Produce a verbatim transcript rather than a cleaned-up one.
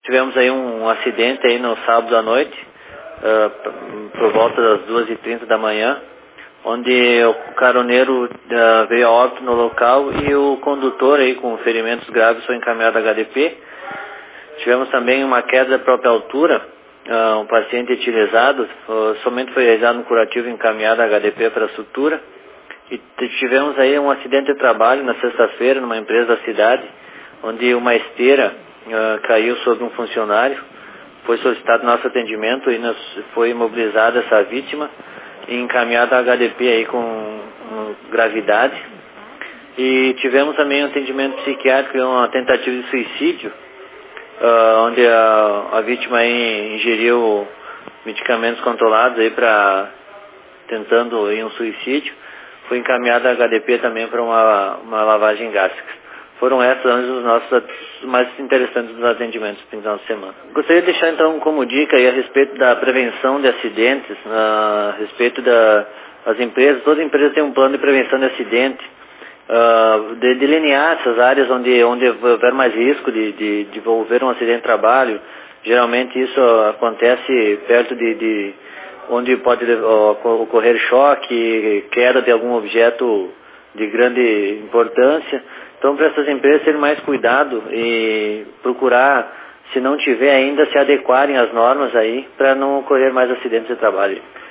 Tivemos aí um, um acidente aí no sábado à noite, uh, por volta das duas e trinta da manhã, onde o caroneiro uh, veio a óbito no local e o condutor aí com ferimentos graves foi encaminhado a H D P. Tivemos também uma queda da própria altura, uh, um paciente etilizado, uh, somente foi realizado um curativo e encaminhado a H D P para sutura. E tivemos aí um acidente de trabalho na sexta-feira numa empresa da cidade, onde uma esteira uh, caiu sobre um funcionário. Foi solicitado nosso atendimento e nos foi imobilizada essa vítima e encaminhada a H D P aí com um, gravidade. E tivemos também um atendimento psiquiátrico e uma tentativa de suicídio, uh, onde a, a vítima aí ingeriu medicamentos controlados aí para tentando ir um suicídio. Foi encaminhada a H D P também para uma, uma lavagem gástrica. Foram esses os nossos mais interessantes dos atendimentos do final de semana. Gostaria de deixar então como dica aí a respeito da prevenção de acidentes, a respeito da, das empresas. Toda empresa tem um plano de prevenção de acidente, uh, de delinear essas áreas onde, onde houver mais risco de, de, de envolver um acidente de trabalho. Geralmente isso acontece perto de, de onde pode ocorrer choque, queda de algum objeto de grande importância. Então, para essas empresas terem mais cuidado e procurar, se não tiver ainda, se adequarem às normas aí, para não ocorrer mais acidentes de trabalho.